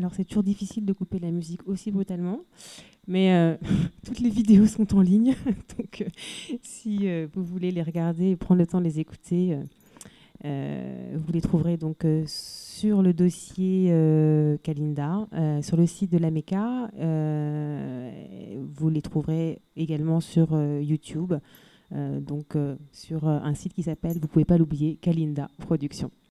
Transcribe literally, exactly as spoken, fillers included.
Alors c'est toujours difficile de couper la musique aussi brutalement, mais euh, toutes les vidéos sont en ligne, donc euh, si euh, vous voulez les regarder et prendre le temps de les écouter, euh, euh, vous les trouverez donc euh, sur le dossier euh, Kalinda, euh, sur le site de la MECA. Euh, vous les trouverez également sur euh, YouTube, euh, donc euh, sur euh, un site qui s'appelle, vous pouvez pas l'oublier, Kalinda Productions.